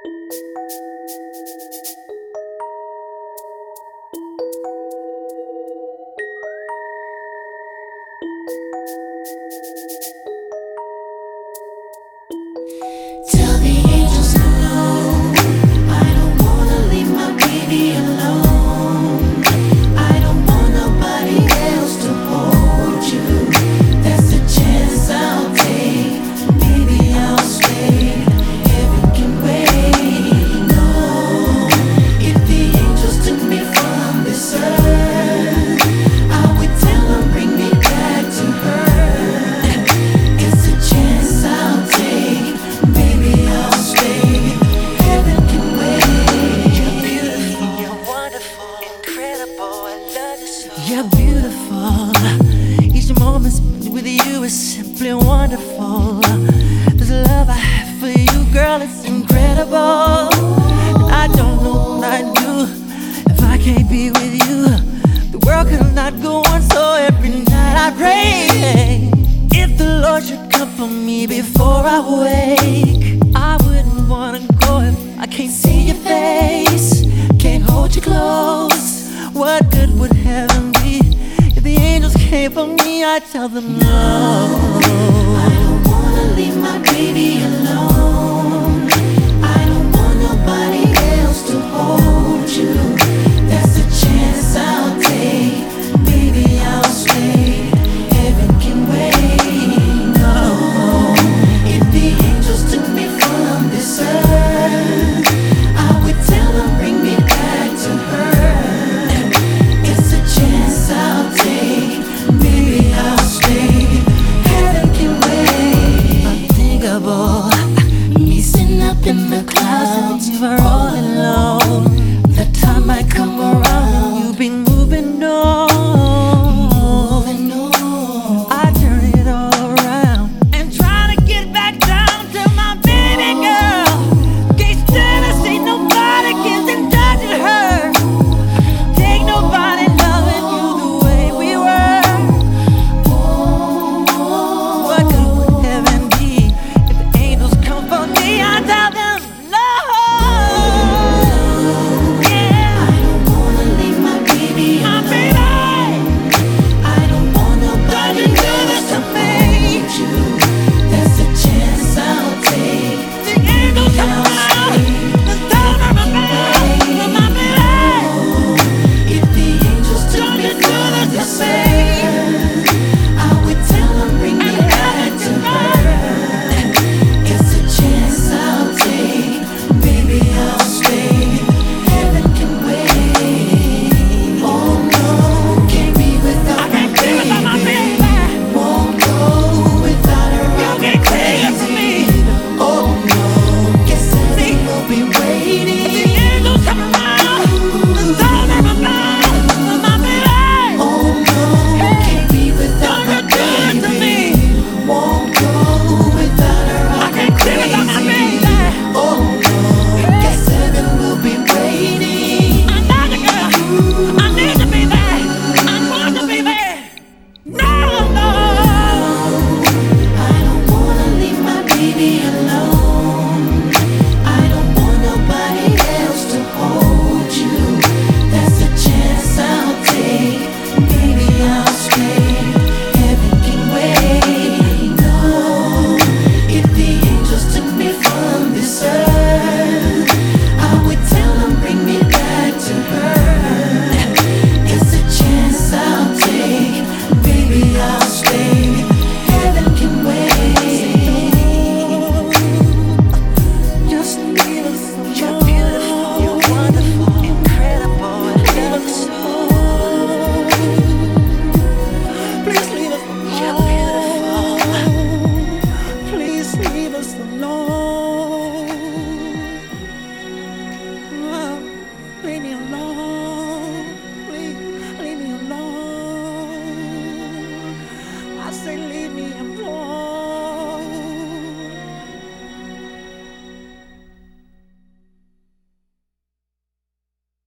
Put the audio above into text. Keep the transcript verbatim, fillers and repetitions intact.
Tell the angels hello. I don't wanna leave my baby alone. I don't want nobody else to hold you. That's a chance I'll take. Maybe I'll stay. Heaven can wait. No, if the angels took me from this earth, I would tell them bring me back to her. It's a chance I'll take. Baby, I'll stay. Heaven can wait. You're beautiful, you're wonderful, incredible. I love you so. You're beautiful. Each moment spent with you is simply wonderful. This love I have for you, girl, it's incredible. And I don't know what I'd do if I can't be with you. The world could not go on, so every night I pray. If the Lord should come for me before I wake, I wouldn't wanna go if I can't see your face, can't hold you close. What good would heaven be if the angels came for me? I tell them no. I don't wanna leave my baby alone. I don't want nobody else to hold you. That's a chance I'll take. Baby, I'll stay. Heaven can wait. No, if the angels took me from this earth, I would tell them bring me back to her. It's a chance I'll take. Baby, I'll stay. Heaven can wait. Unthinkable, Me sitting up in the clouds, you are all alone. The time might come around, you'll be moving on. moving on. I turn it all around and try to get back down to my baby girl. Can't stand to see nobody getting touching her. Take nobody loving you the way we were. What good would heaven be if the angels come for me? I tell them no. Yeah, I don't wanna leave my baby my alone. baby, I don't want nobody don't you do else this to to me. hold you. That's a chance I'll take. The angels come around, the time of my baby, my baby. If the angels took Don't me you do from this this to me. earth, I would tell them bring me back to her. It's a chance I'll take. Baby, I'll stay. Heaven can wait. Oh no, can't be without my baby. Won't go without her. I'll You be can't take it from me. crazy. Oh no, guess heaven will be The waiting. angels come around, the time of my baby, my baby. Oh no, can't be without my Don't you do it to baby. me. Won't go without her. I I'll be can't live without my crazy. baby. Oh no, guess heaven will be waiting. I love you, girl. I need to be there. I want to be there. No, no. I don't wanna leave my baby alone.